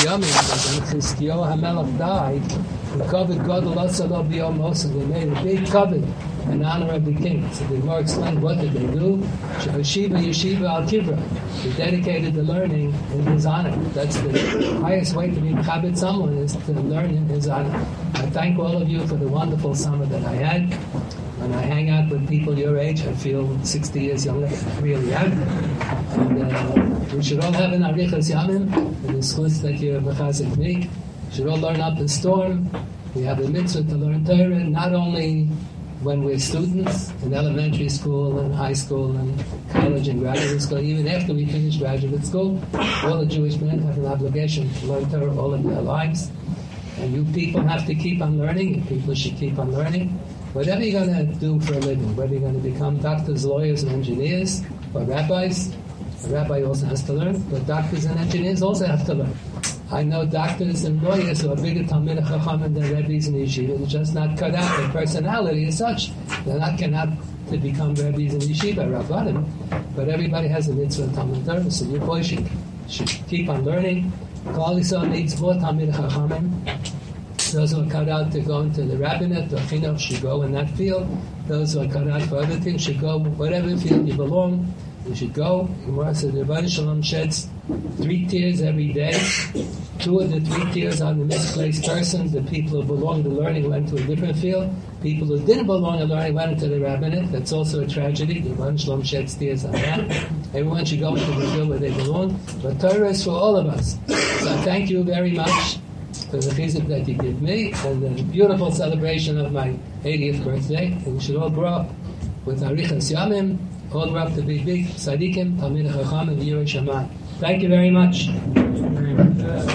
Yomim, when Chizkiyahu HaMelech died, the covet Gadol Asalav B'Yom Moshe, they made a big covet in honor of the king. So the Gemara explained what did they do? Yeshiva Al Kibra. They dedicated the learning in his honor. That's the highest way to be Chabit someone, is to learn in his honor. I thank all of you for the wonderful summer that I had. When I hang out with people your age, I feel 60 years younger. I really am. And we should all have an Arichas Yamim, and it's good that you're Mechazik me. We should all learn up and storm. We have a mitzvah to learn Torah, not only when we're students in elementary school and high school and college and graduate school, even after we finish graduate school, all the Jewish men have an obligation to learn Torah all of their lives. And you people have to keep on learning, and people should keep on learning. Whatever you're going to do for a living, whether you're going to become doctors, lawyers, and engineers, or rabbis, a rabbi also has to learn, but doctors and engineers also have to learn. I know doctors and lawyers who are bigger Talmidei Chachamim than rabbis and yeshiva. They're just not cut out. Their personality is such. They're not cut out to become rabbis and yeshiva, rabbanim. But everybody has a mitzvah of Talmud Torah, so you boys should keep on learning. Klal Yisrael needs more Talmidei Chachamim. Those who are cut out to go into the rabbinate or chinuch should go in that field. Those who are cut out for other things should go whatever field you belong. You should go. Gemara says the Rebbeinu Shalom sheds 3 tears every day. 2 of the 3 tears are the misplaced persons. The people who belong to learning went to a different field. People who didn't belong to learning went into the rabbinate. That's also a tragedy. The Rebbeinu Shalom sheds tears on that. Everyone should go into the field where they belong. But Torah is for all of us. So I thank you very much for the chizuk that you give me and the beautiful celebration of my 80th birthday. And we should all grow up with Arichas Yamim, all grow up to be big tzaddikim, Talmidei Chachamim, Yirei Shamayim. Thank you very much.